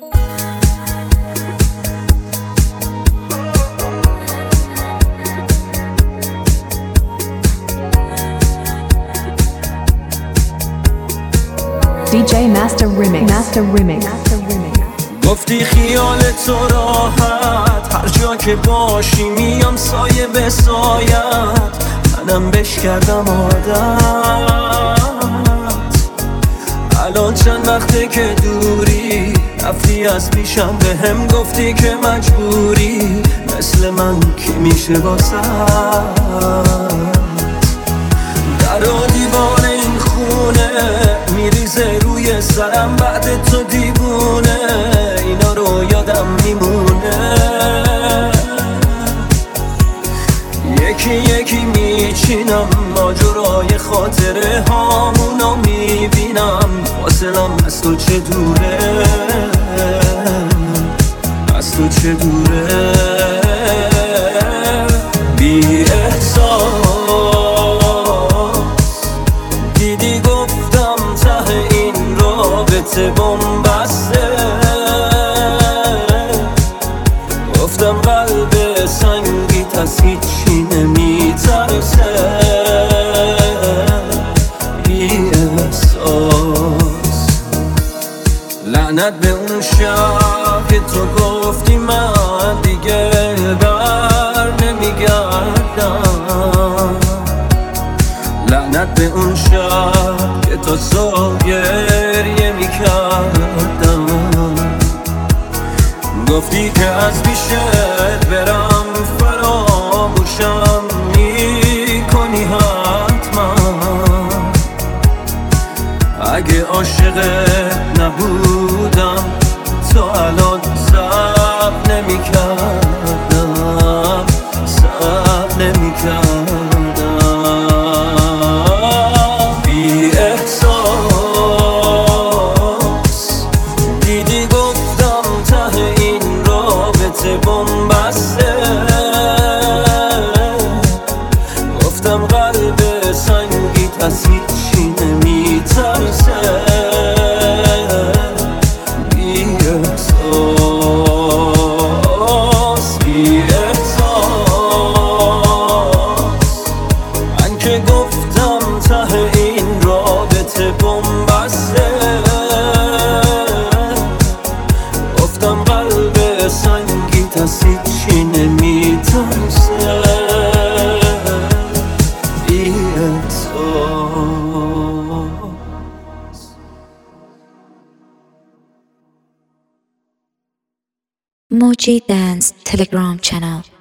DJ Master Remix. گفتی خیال تو راحت، هر جا که باشی میام سایه به سایت، منم بش کردم عادت. الان چند وقته که دوری، رفتی از پیشم به هم گفتی که مجبوری، مثل من کی میشه واسه در و دیوار این خونه میریزه روی سرم، بعد تو دیوونه اینا رو یادم میمونه. یکی یکی میچینم ماجرای خاطره هامونو میبینم، فاصلم از تو چه دوره، از تو چه دوره. بی احساس دیدی گفتم ته این رابطه بن‌بسته، گفتم قلب سنگیت از هیچی نمیترسه. بی احساس لعنت به اون شب که تو گفتی من دیگه بر نمیگردم، لعنت به اون شب که تو صبح گریه میکردم. گفتی که از پیشت برم فراموشم میکنی حتما، اگه عاشقت نبودم تو الان صبر نمیکردم، صبر نمیکردم. بی احساس دیدی گفتم ته این رابطه بن‌بسته، گفتم قلب سنگیت از هیچی نمیترسه. بی احساس بی احساس من که گفتم ته این رابطه بن‌بسته، گفتم قلب سنگیت از هیچی نمیترسه. بی احساس. Moji Dance Telegram channel.